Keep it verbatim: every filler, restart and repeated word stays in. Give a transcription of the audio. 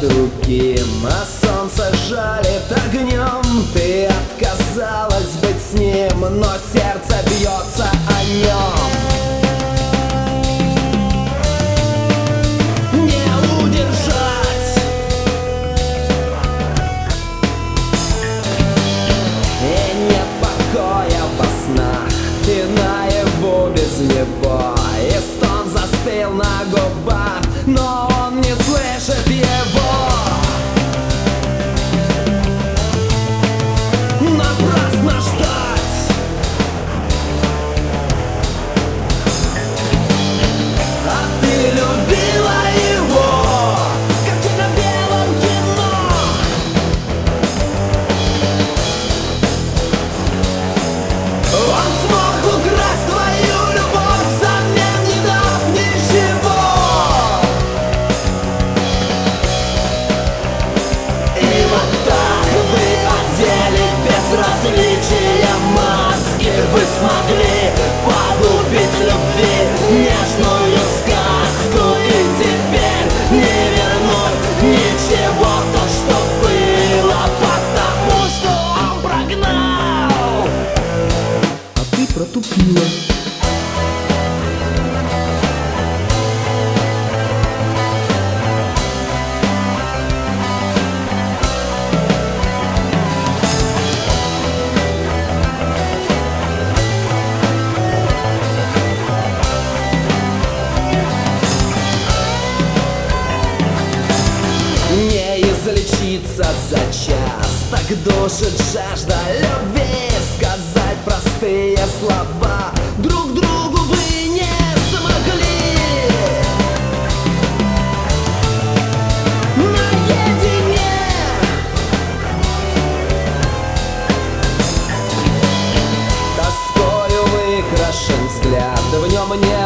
другим, а солнце жалит огнем. Ты отказалась быть с ним, но сердце бьется о нем. Не удержать и нет покоя во снах, и наяву без него. И стон застыл на губах, но он не слышит его. Напрасно ждать. А ты любила его, как в черно-белом кино. Он смог украсть твою любовь, взамен не дав ничего. И вот так вы одели безразличия маски. Вы смогли погубить любви нежную сказку. И теперь не вернуть ничего, то, что было, потому что он прогнал, а ты протупила. Не излечиться за час, так душит жажда любви. Сказать простые слова друг другу вы не смогли. Наедине тоскою выкрашен взгляд, в нем нет